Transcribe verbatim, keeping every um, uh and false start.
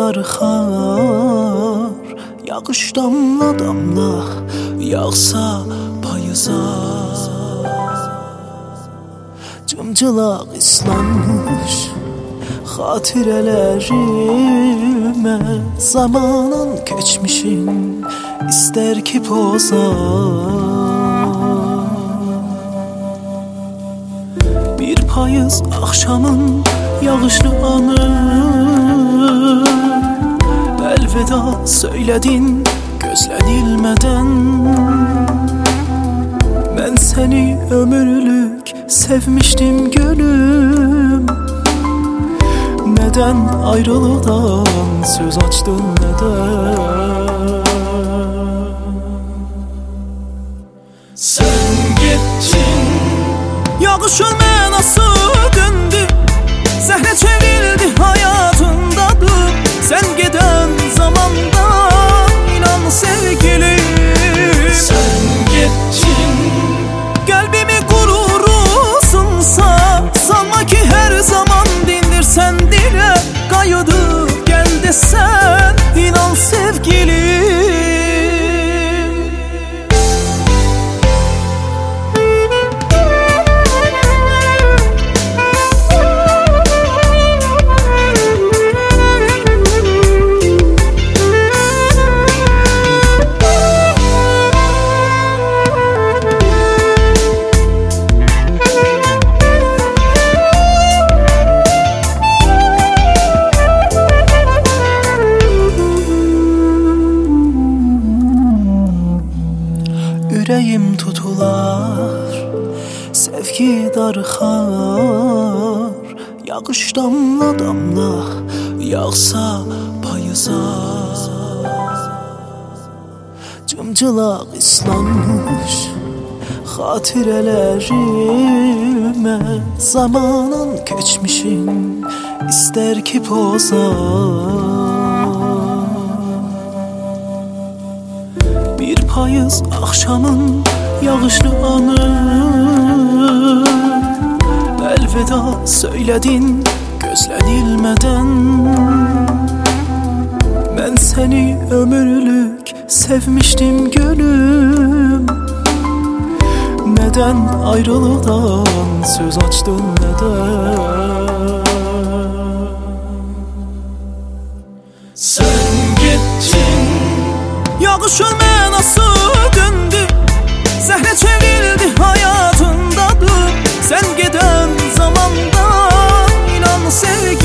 darxar, yağış damla damla yağsa payıza. Cımcılaq islanmış xatirələrimə, zamanın keçmişin istər ki poza. Bir payız axşamın yağışlı anı, əlveda söylədin gözlənilmədən. Mən səni ömürlük sevmiştim gönlüm, neden ayrılıktan söz açtın neden? Sen gittin, yağışın mənası döndü, zəhlə çevrildi hayatındadır. Sen giden zamanda inan sevgilim. sen gittin, Kalbimi gururusunsa, sanma ki her zaman dindirsen dile. Kayıdıp gel desen inan sevgilim. Ürəyim tutular, sevgi darxar, yağış damla damla yağsa payıza. Cımcılaq islanmış xatirələrimə, zamanın keçmişin istər ki poza. Bir payız akşamın yağışlı anı, əlveda söyledin gözlənilmədən. Ben seni ömürlük sevmiştim gönlüm, neden ayrılıktan söz açtın neden? sen gittin, Yağışın mənası döndü, zəhlə çevrildi hayatındadır. Sen giden zamanda inan sevgi